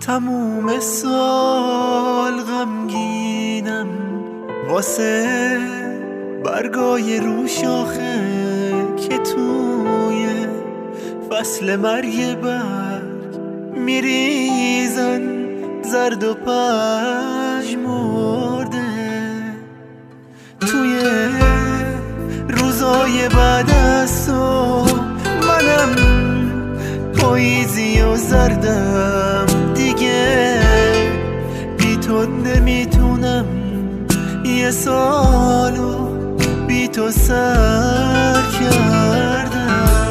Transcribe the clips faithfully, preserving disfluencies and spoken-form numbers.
تموم سال غمگینم واسه برگای رو شاخه که توی فصل مرگ برگ میریزن زرد و پژمرده. توی روزای بعد از تو منم پاییزی و زردم دیگه، بی تو نمیتونم یه سالو بی تو سر کردم.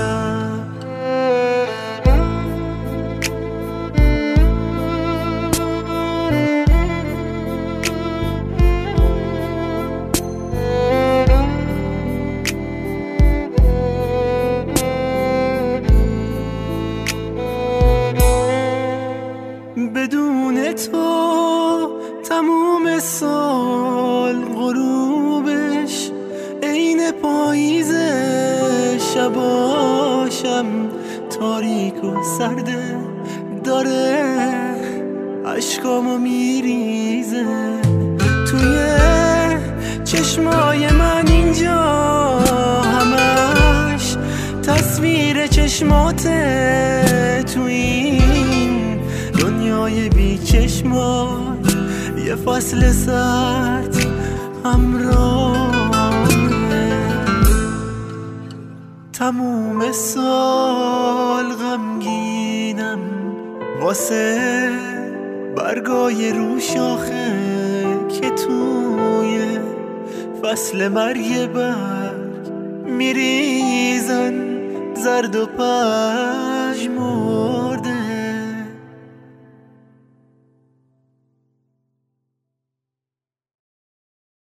بدون تو تموم سال غروبش عین پاییزه، شباشم تاریک و سرده، داره عشقامو میریزه. توی چشمای من اینجا همش تصویر چشماته، توی این دنیای بی چشمات یه فصل سرد همراهه. تموم سال غمگینم واسه برگای رو شاخه که توی فصل مرگ برگ میریزن زرد و پژمرده.